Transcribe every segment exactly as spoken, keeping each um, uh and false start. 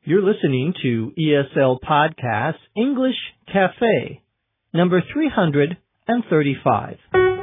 You're listening to E S L Podcast English Cafe, number three hundred thirty-five.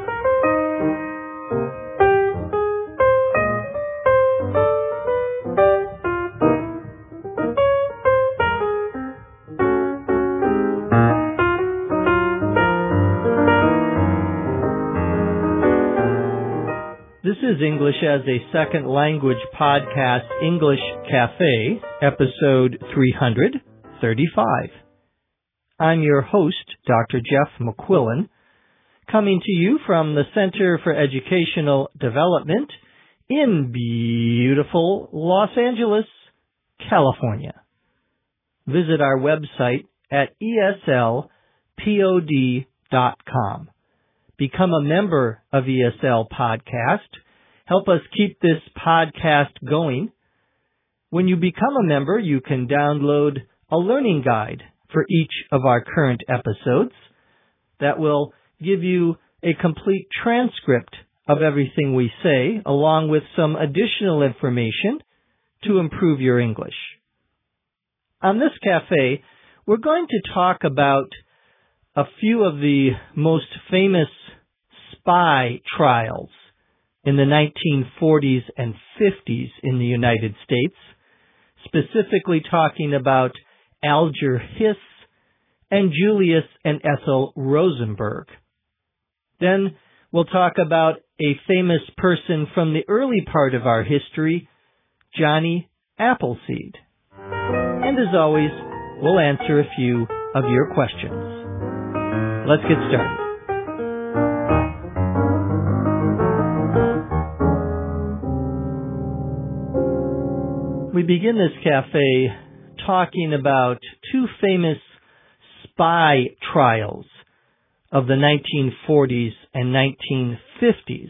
This is English as a Second Language Podcast English Cafe, episode three hundred thirty-five. I'm your host, Doctor Jeff McQuillan, coming to you from the Center for Educational Development in beautiful Los Angeles, California. Visit our website at E S L pod dot com. Become a member of E S L Podcast. Help us keep this podcast going. When you become a member, you can download a learning guide for each of our current episodes that will give you a complete transcript of everything we say, along with some additional information to improve your English. On this cafe, we're going to talk about a few of the most famous spy trials in the nineteen forties and fifties in the United States, specifically talking about Alger Hiss and Julius and Ethel Rosenberg. Then we'll talk about a famous person from the early part of our history, Johnny Appleseed. And as always, we'll answer a few of your questions. Let's get started. We begin this cafe talking about two famous spy trials of the nineteen forties and nineteen fifties.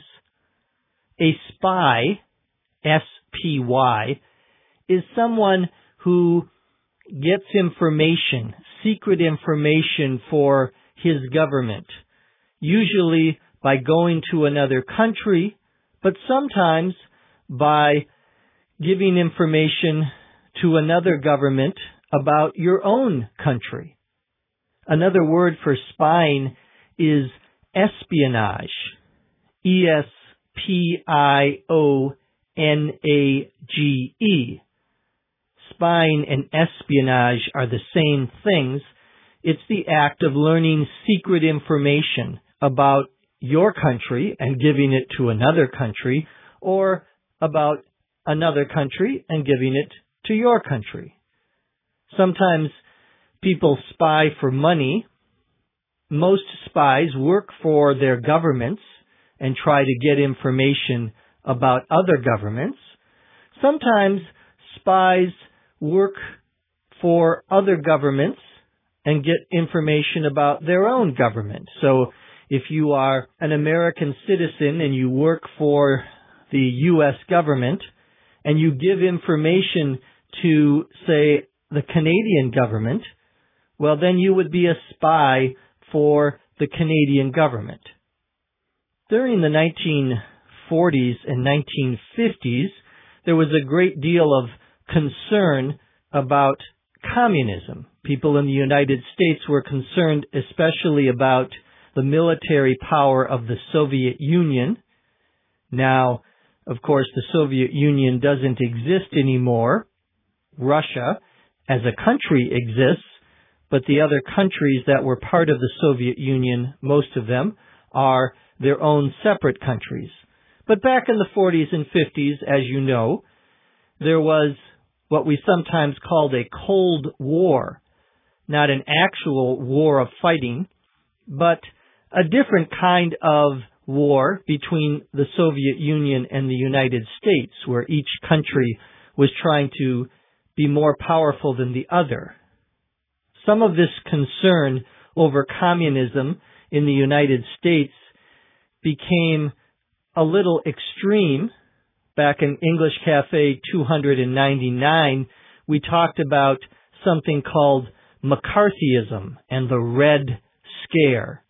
A spy, S P Y, is someone who gets information, secret information for his government, usually by going to another country, but sometimes by giving information to another government about your own country. Another word for spying is espionage. E S P I O N A G E. Spying and espionage are the same things. It's the act of learning secret information about your country and giving it to another country, or about another country and giving it to your country. Sometimes people spy for money. Most spies work for their governments and try to get information about other governments. Sometimes spies work for other governments and get information about their own government. So if you are an American citizen and you work for the U S government, and you give information to, say, the Canadian government, well, then you would be a spy for the Canadian government. During the nineteen forties and nineteen fifties, there was a great deal of concern about communism. People in the United States were concerned especially about the military power of the Soviet Union. Now, of course, the Soviet Union doesn't exist anymore. Russia, as a country, exists, but the other countries that were part of the Soviet Union, most of them, are their own separate countries. But back in the forties and fifties, as you know, there was what we sometimes called a Cold War. Not an actual war of fighting, but a different kind of war between the Soviet Union and the United States, where each country was trying to be more powerful than the other. Some of this concern over communism in the United States became a little extreme. Back in English Cafe two hundred ninety-nine, we talked about something called McCarthyism and the Red Scare.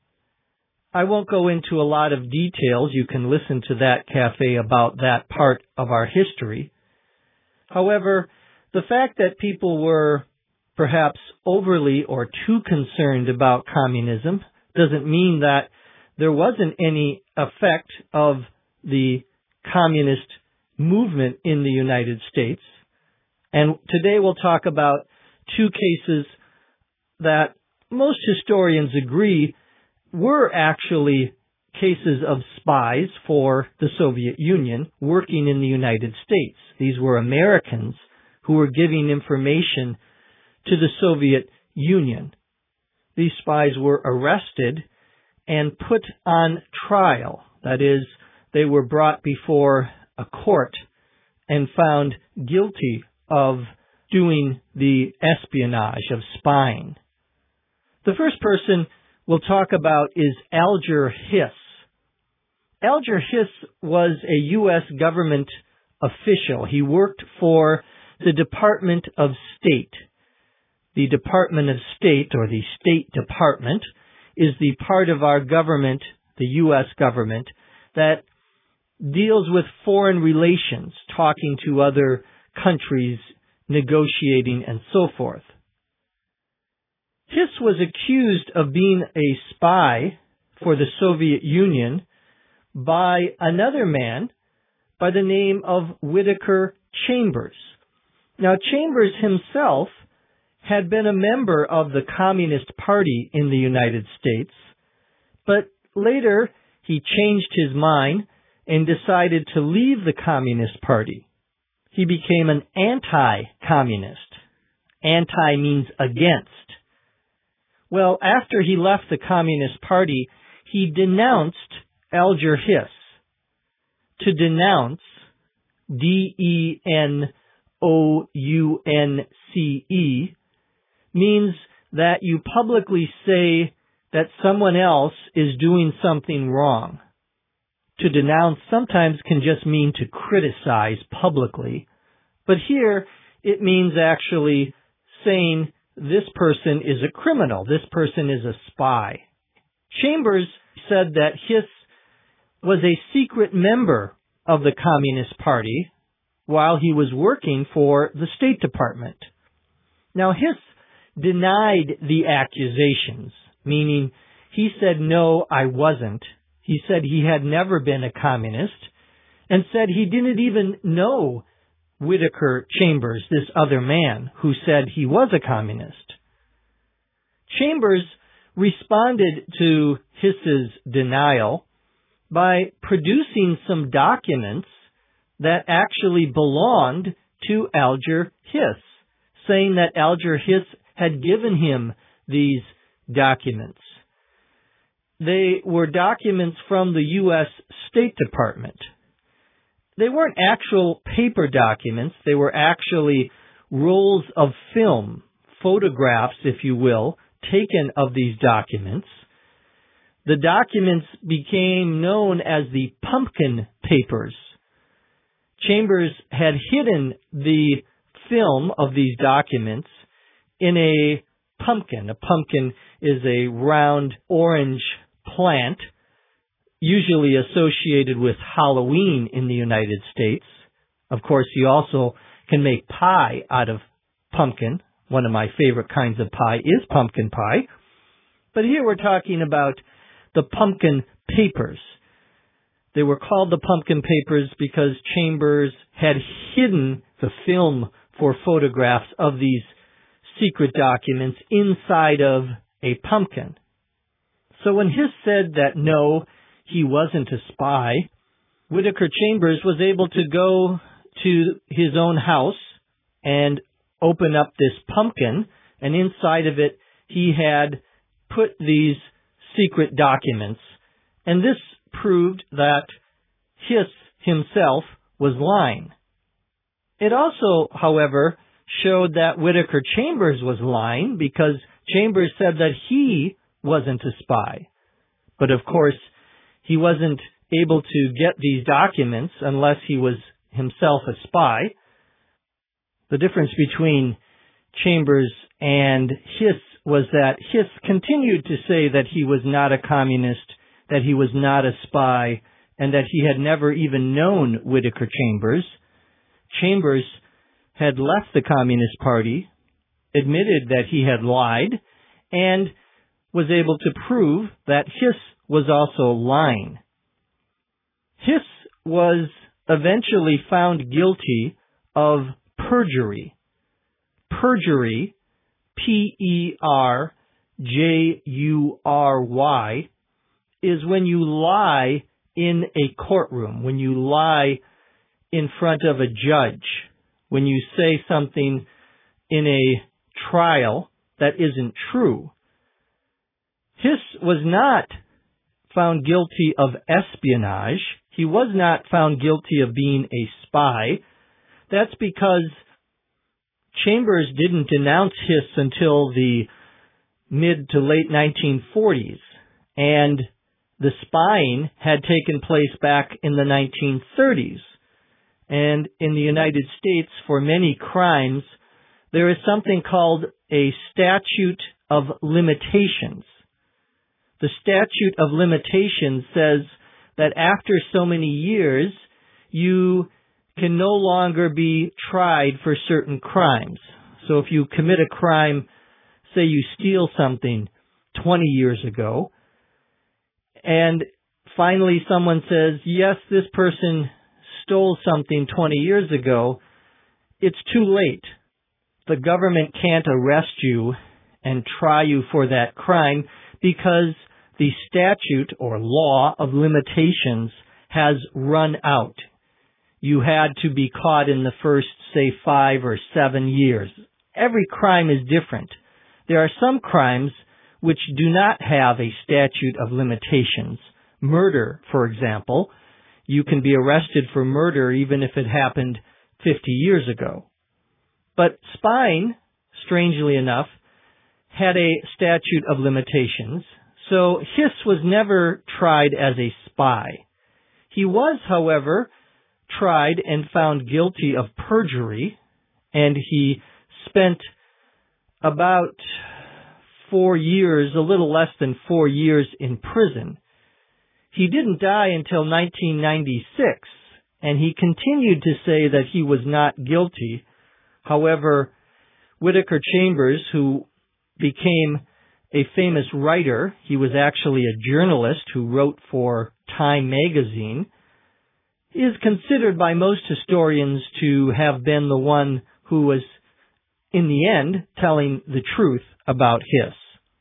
I won't go into a lot of details. You can listen to that cafe about that part of our history. However, The fact that people were perhaps overly or too concerned about communism doesn't mean that there wasn't any effect of the communist movement in the United States. And today we'll talk about two cases that most historians agree were actually cases of spies for the Soviet Union working in the United States. These were Americans who were giving information to the Soviet Union. These spies were arrested and put on trial. That is, they were brought before a court and found guilty of doing the espionage, of spying. The first person we'll talk about is Alger Hiss. Alger Hiss was a U S government official. He worked for the Department of State. The Department of State, or the State Department, is the part of our government, the U S government, that deals with foreign relations, talking to other countries, negotiating, and so forth. Hiss was accused of being a spy for the Soviet Union by another man by the name of Whittaker Chambers. Now, Chambers himself had been a member of the Communist Party in the United States, but later he changed his mind and decided to leave the Communist Party. He became an anti-communist. Anti means against. Well, after he left the Communist Party, he denounced Alger Hiss. To denounce, D E N O U N C E, means that you publicly say that someone else is doing something wrong. To denounce sometimes can just mean to criticize publicly, but here it means actually saying this person is a criminal, this person is a spy. Chambers said that Hiss was a secret member of the Communist Party while he was working for the State Department. Now, Hiss denied the accusations, meaning he said, no, I wasn't. He said he had never been a communist and said he didn't even know Whittaker Chambers, this other man who said he was a communist. Chambers responded to Hiss's denial by producing some documents that actually belonged to Alger Hiss, saying that Alger Hiss had given him these documents. They were documents from the U S State Department. They weren't actual paper documents. They were actually rolls of film, photographs, if you will, taken of these documents. The documents became known as the Pumpkin Papers. Chambers had hidden the film of these documents in a pumpkin. A pumpkin is a round orange plant, usually associated with Halloween in the United States. Of course, you also can make pie out of pumpkin. One of my favorite kinds of pie is pumpkin pie. But here we're talking about the Pumpkin Papers. They were called the Pumpkin Papers because Chambers had hidden the film for photographs of these secret documents inside of a pumpkin. So when Hiss said that no, he wasn't a spy, Whittaker Chambers was able to go to his own house and open up this pumpkin, and inside of it he had put these secret documents. And this proved that Hiss himself was lying. It also, however, showed that Whittaker Chambers was lying because Chambers said that he wasn't a spy. But of course, he wasn't able to get these documents unless he was himself a spy. The difference between Chambers and Hiss was that Hiss continued to say that he was not a communist, that he was not a spy, and that he had never even known Whittaker Chambers. Chambers had left the Communist Party, admitted that he had lied, and was able to prove that Hiss was also lying. Hiss was eventually found guilty of perjury. Perjury, P E R J U R Y, is when you lie in a courtroom, when you lie in front of a judge, when you say something in a trial that isn't true. Hiss was not found guilty of espionage. He was not found guilty of being a spy. That's because Chambers didn't denounce Hiss until the mid to late nineteen forties, and the spying had taken place back in the nineteen thirties. And in the United States, for many crimes, there is something called a statute of limitations. The statute of limitations says that after so many years, you can no longer be tried for certain crimes. So if you commit a crime, say you steal something twenty years ago, and finally someone says, yes, this person stole something twenty years ago, it's too late. The government can't arrest you and try you for that crime because the statute or law of limitations has run out. You had to be caught in the first, say, five or seven years. Every crime is different. There are some crimes which do not have a statute of limitations. Murder, for example. You can be arrested for murder even if it happened fifty years ago. But spying, strangely enough, had a statute of limitations. So Hiss was never tried as a spy. He was, however, tried and found guilty of perjury, and he spent about four years, a little less than four years in prison. He didn't die until nineteen ninety-six, and he continued to say that he was not guilty. However, Whittaker Chambers, who became a famous writer, he was actually a journalist who wrote for Time magazine, is considered by most historians to have been the one who was, in the end, telling the truth about Hiss.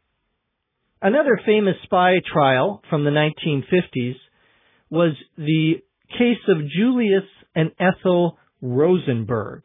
Another famous spy trial from the nineteen fifties was the case of Julius and Ethel Rosenberg.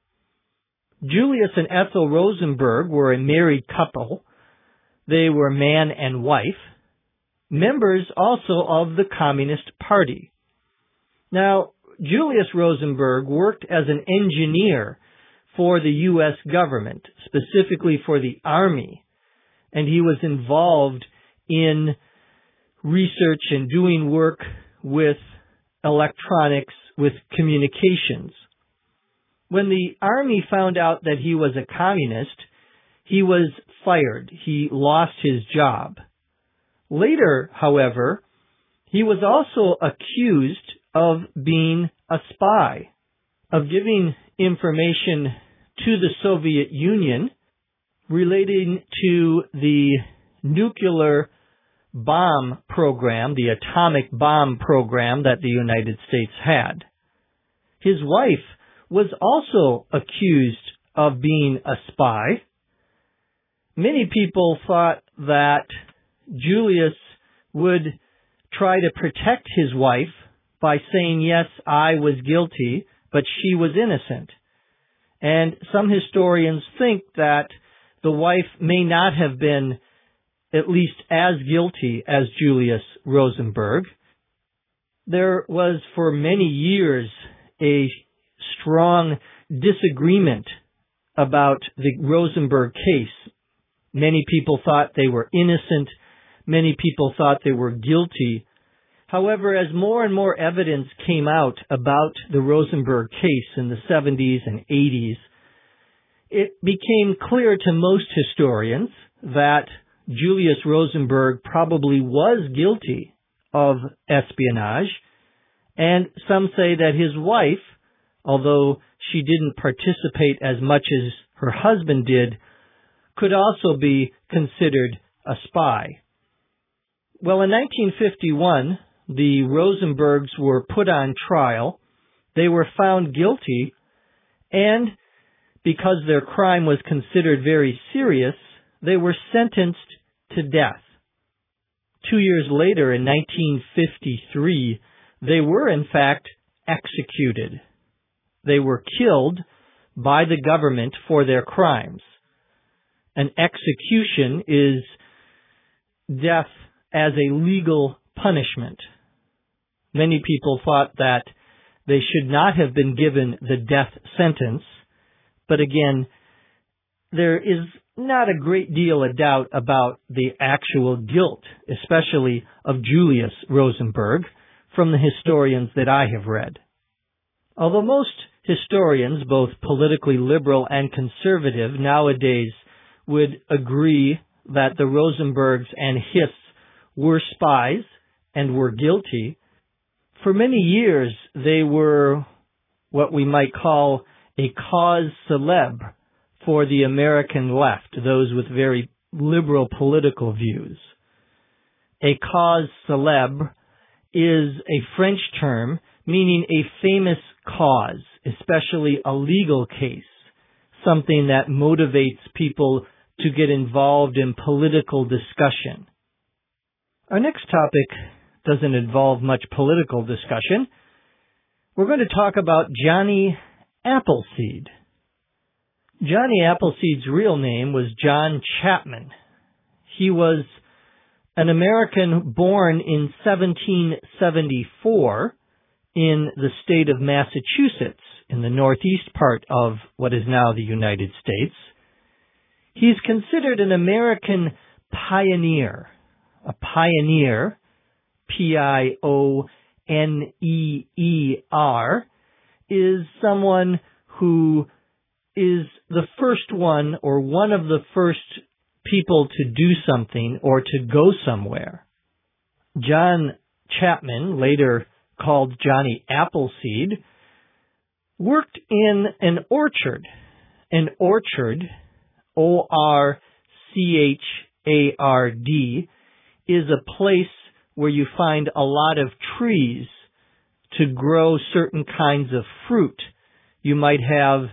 Julius and Ethel Rosenberg were a married couple. They were man and wife, members also of the Communist Party. Now, Julius Rosenberg worked as an engineer for the U S government, specifically for the Army, and he was involved in research and doing work with electronics, with communications. When the Army found out that he was a communist, he was fired. He lost his job. Later, however, he was also accused of being a spy, of giving information to the Soviet Union relating to the nuclear bomb program, the atomic bomb program that the United States had. His wife was also accused of being a spy. Many people thought that Julius would try to protect his wife by saying, yes, I was guilty, but she was innocent. And some historians think that the wife may not have been at least as guilty as Julius Rosenberg. There was for many years a strong disagreement about the Rosenberg case. Many people thought they were innocent. Many people thought they were guilty. However, as more and more evidence came out about the Rosenberg case in the seventies and eighties, it became clear to most historians that Julius Rosenberg probably was guilty of espionage, and some say that his wife although she didn't participate as much as her husband did, could also be considered a spy. Well, in nineteen fifty-one, the Rosenbergs were put on trial. They were found guilty, and because their crime was considered very serious, they were sentenced to death. Two years later, in nineteen fifty-three, they were in fact executed. They were killed by the government for their crimes. An execution is death as a legal punishment. Many people thought that they should not have been given the death sentence, but again, there is not a great deal of doubt about the actual guilt, especially of Julius Rosenberg, from the historians that I have read. Although most historians, both politically liberal and conservative, nowadays would agree that the Rosenbergs and Hiss were spies and were guilty, for many years they were what we might call a cause célèbre for the American left, those with very liberal political views. A cause célèbre is a French term meaning a famous cause, especially a legal case, something that motivates people to get involved in political discussion. Our next topic doesn't involve much political discussion. We're going to talk about Johnny Appleseed. Johnny Appleseed's real name was John Chapman. He was an American born in seventeen seventy-four in the state of Massachusetts, in the northeast part of what is now the United States. He's considered an American pioneer. A pioneer, P I O N E E R, is someone who is the first one or one of the first people to do something or to go somewhere. John Chapman, later called Johnny Appleseed, worked in an orchard. An orchard, O R C H A R D, is a place where you find a lot of trees to grow certain kinds of fruit. You might have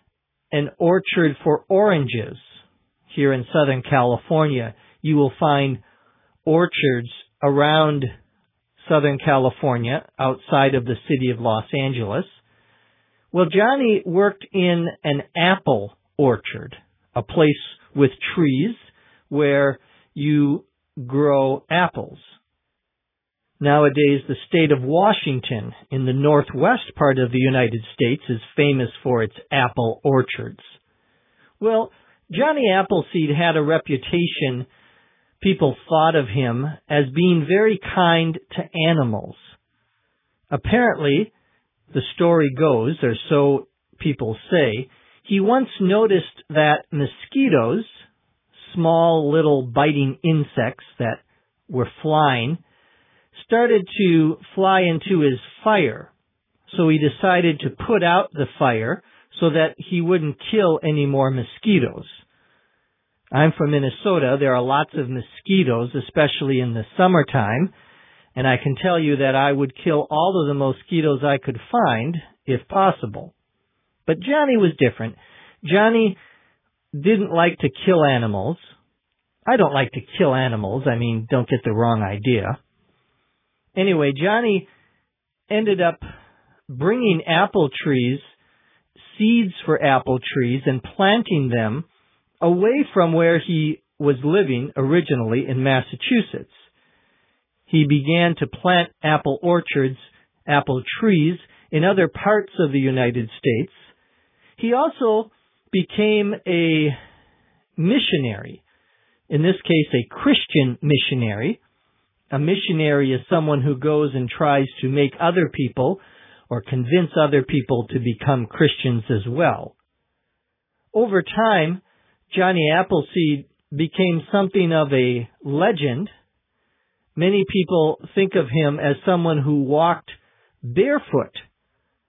an orchard for oranges. Here in Southern California, you will find orchards around Southern California, outside of the city of Los Angeles. Well, Johnny worked in an apple orchard, a place with trees where you grow apples. Nowadays, the state of Washington in the northwest part of the United States is famous for its apple orchards. Well, Johnny Appleseed had a reputation. People thought of him as being very kind to animals. Apparently, the story goes, or so people say, he once noticed that mosquitoes, small little biting insects that were flying, started to fly into his fire. So he decided to put out the fire so that he wouldn't kill any more mosquitoes. I'm from Minnesota. There are lots of mosquitoes, especially in the summertime, and I can tell you that I would kill all of the mosquitoes I could find, if possible. But Johnny was different. Johnny didn't like to kill animals. I don't like to kill animals. I mean, don't get the wrong idea. Anyway, Johnny ended up bringing apple trees, seeds for apple trees, and planting them away from where he was living originally in Massachusetts. He began to plant apple orchards, apple trees in other parts of the United States. He also became a missionary, in this case a Christian missionary. A missionary is someone who goes and tries to make other people or convince other people to become Christians as well. Over time, Johnny Appleseed became something of a legend. Many people think of him as someone who walked barefoot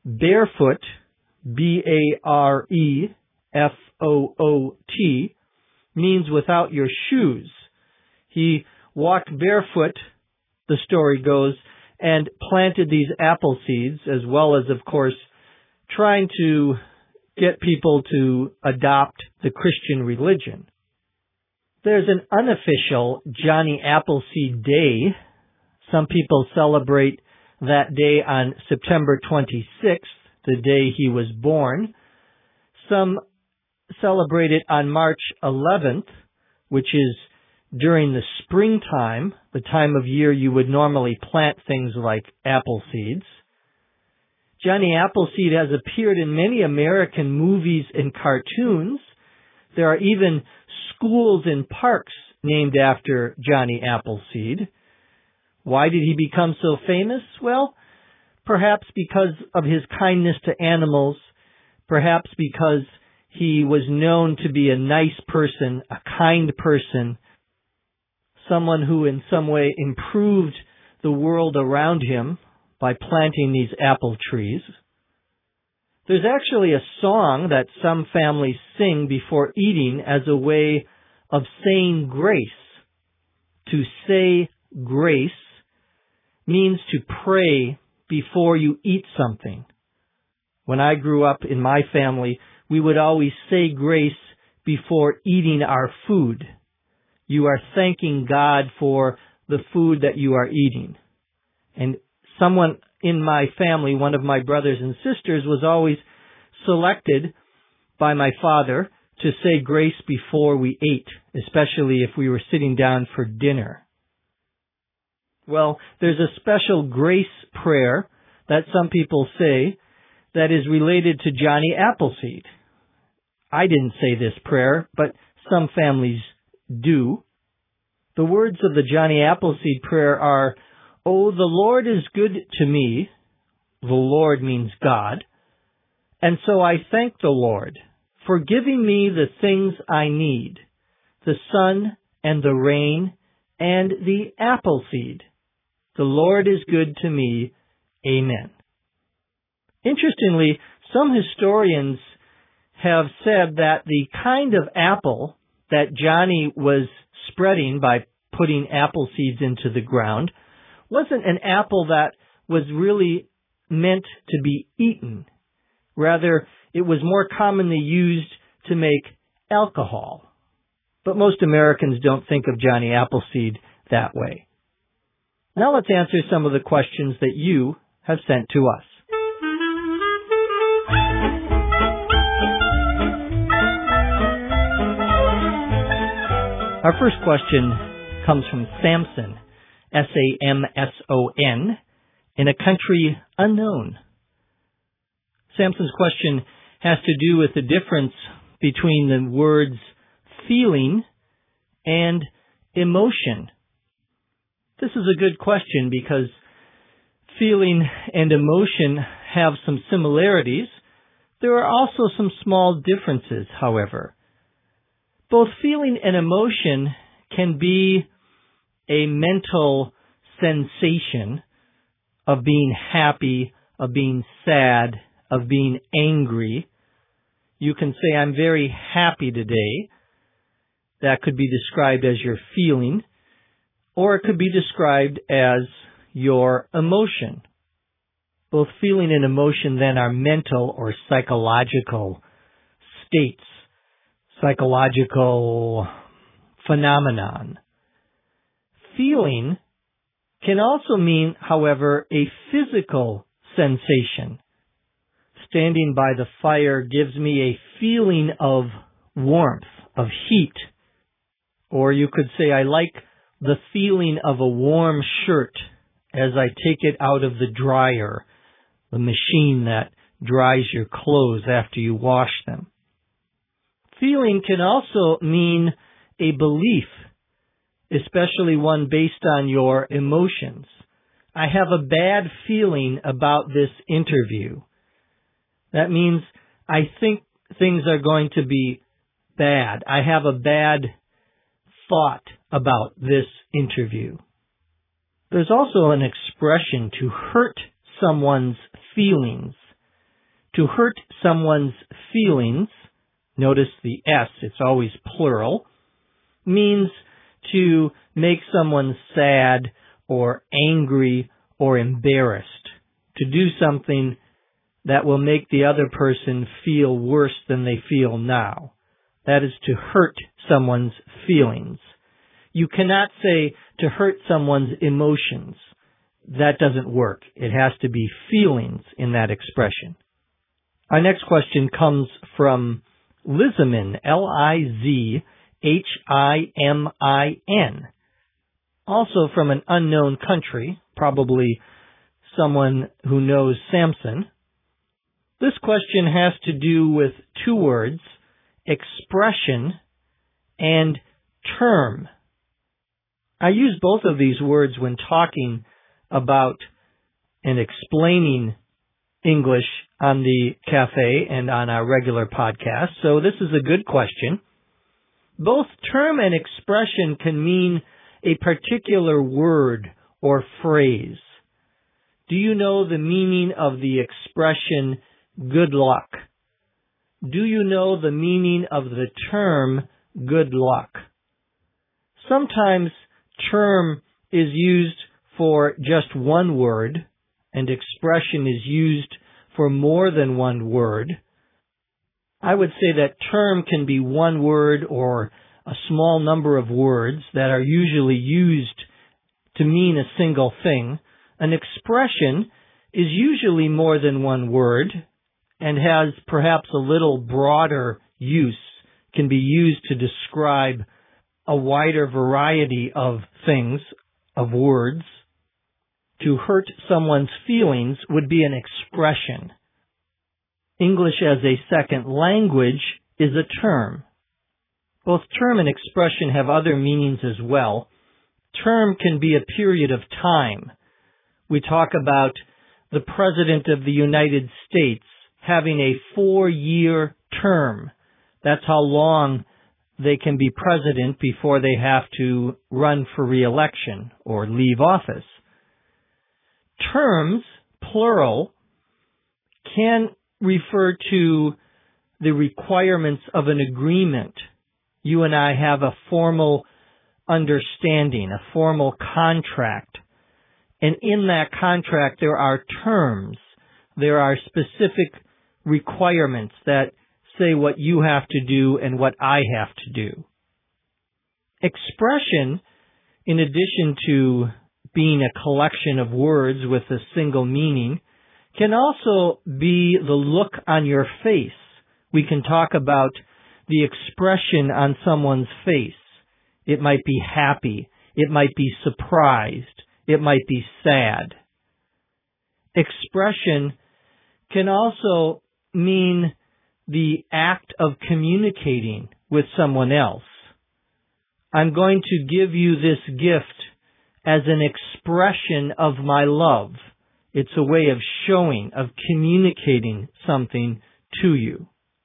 barefoot, B A R E F O O T, means without your shoes. He walked barefoot, the story goes, and planted these apple seeds, as well as, of course, trying to get people to adopt the Christian religion. There's an unofficial Johnny Appleseed Day. Some people celebrate that day on September twenty-sixth, the day he was born. Some celebrate it on March eleventh, which is during the springtime, the time of year you would normally plant things like apple seeds. Johnny Appleseed has appeared in many American movies and cartoons. There are even schools and parks named after Johnny Appleseed. Why did he become so famous? Well, perhaps because of his kindness to animals, perhaps because he was known to be a nice person, a kind person, someone who in some way improved the world around him by planting these apple trees. There's actually a song that some families sing before eating as a way of saying grace. To say grace means to pray before you eat something. When I grew up in my family, we would always say grace before eating our food. You are thanking God for the food that you are eating. And someone in my family, one of my brothers and sisters, was always selected by my father to say grace before we ate, especially if we were sitting down for dinner. Well, there's a special grace prayer that some people say that is related to Johnny Appleseed. I didn't say this prayer, but some families do. The words of the Johnny Appleseed prayer are, "Oh, the Lord is good to me." The Lord means God. "And so I thank the Lord for giving me the things I need, the sun and the rain and the apple seed. The Lord is good to me. Amen." Interestingly, some historians have said that the kind of apple that Johnny was spreading by putting apple seeds into the ground wasn't an apple that was really meant to be eaten. Rather, it was more commonly used to make alcohol. But most Americans don't think of Johnny Appleseed that way. Now let's answer some of the questions that you have sent to us. Our first question comes from Samson, S A M S O N, in a country unknown. Samson's question has to do with the difference between the words feeling and emotion. This is a good question because feeling and emotion have some similarities. There are also some small differences, however. Both feeling and emotion can be a mental sensation of being happy, of being sad, of being angry. You can say, "I'm very happy today." That could be described as your feeling, or it could be described as your emotion. Both feeling and emotion then are mental or psychological states, psychological phenomenon. Feeling can also mean, however, a physical sensation. Standing by the fire gives me a feeling of warmth, of heat. Or you could say, "I like the feeling of a warm shirt as I take it out of the dryer, the machine that dries your clothes after you wash them." Feeling can also mean a belief, especially one based on your emotions. "I have a bad feeling about this interview." That means I think things are going to be bad. I have a bad thought about this interview. There's also an expression to hurt someone's feelings. To hurt someone's feelings, notice the S, it's always plural, means to make someone sad or angry or embarrassed. To do something that will make the other person feel worse than they feel now. That is to hurt someone's feelings. You cannot say to hurt someone's emotions. That doesn't work. It has to be feelings in that expression. Our next question comes from Lizamin, L I Z H I M I N. Also from an unknown country, probably someone who knows Samson. This question has to do with two words, expression and term. I use both of these words when talking about and explaining English on the cafe and on our regular podcast, so this is a good question. Both term and expression can mean a particular word or phrase. Do you know the meaning of the expression good luck? Do you know the meaning of the term good luck? Sometimes term is used for just one word, and expression is used for more than one word. I would say that term can be one word or a small number of words that are usually used to mean a single thing. An expression is usually more than one word and has perhaps a little broader use, can be used to describe a wider variety of things, of words. To hurt someone's feelings would be an expression. English as a second language is a term. Both term and expression have other meanings as well. Term can be a period of time. We talk about the President of the United States having a four-year term. That's how long they can be president before they have to run for re-election or leave office. Terms, plural, can refer to the requirements of an agreement. You and I have a formal understanding, a formal contract. And in that contract there are terms. There are specific requirements that say what you have to do and what I have to do. Expression, in addition to being a collection of words with a single meaning, can also be the look on your face. We can talk about the expression on someone's face. It might be happy. It might be surprised. It might be sad. Expression can also mean the act of communicating with someone else. I'm going to give you this gift as an expression of my love. It's a way of showing, of communicating something to you.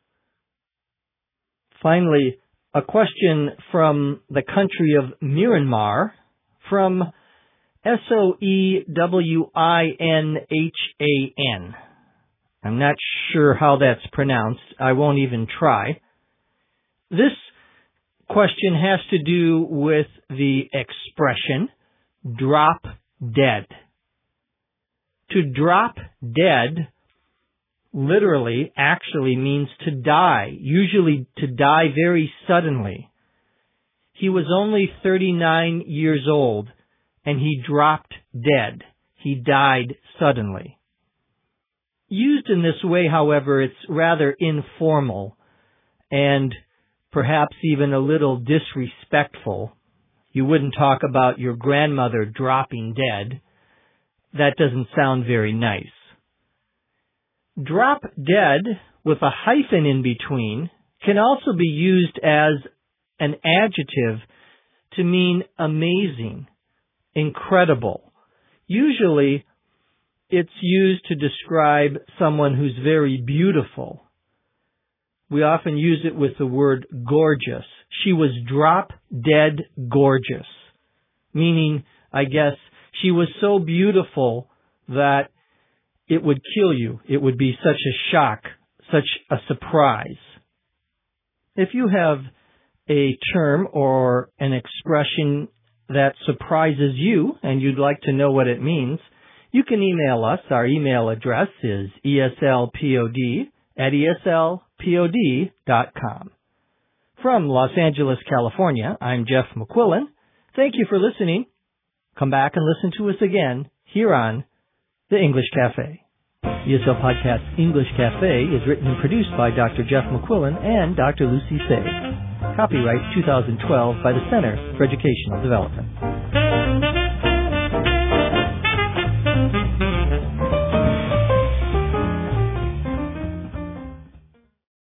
Finally, a question from the country of Myanmar, from S O E W I N H A N. I'm not sure how that's pronounced. I won't even try. This question has to do with the expression drop dead. To drop dead literally actually means to die, usually to die very suddenly. He was only thirty-nine years old and he dropped dead. He died suddenly. Used in this way, however, it's rather informal and perhaps even a little disrespectful. You wouldn't talk about your grandmother dropping dead. That doesn't sound very nice. Drop dead with a hyphen in between can also be used as an adjective to mean amazing, incredible. Usually, it's used to describe someone who's very beautiful. We often use it with the word gorgeous. She was drop dead gorgeous, meaning, I guess, she was so beautiful that it would kill you. It would be such a shock, such a surprise. If you have a term or an expression that surprises you and you'd like to know what it means, you can email us. Our email address is E S L pod at E S L pod dot com. From Los Angeles, California, I'm Jeff McQuillan. Thank you for listening. Come back and listen to us again here on The English Cafe. E S L Podcast English Cafe is written and produced by Doctor Jeff McQuillan and Doctor Lucy Say. Copyright two thousand twelve by the Center for Educational Development.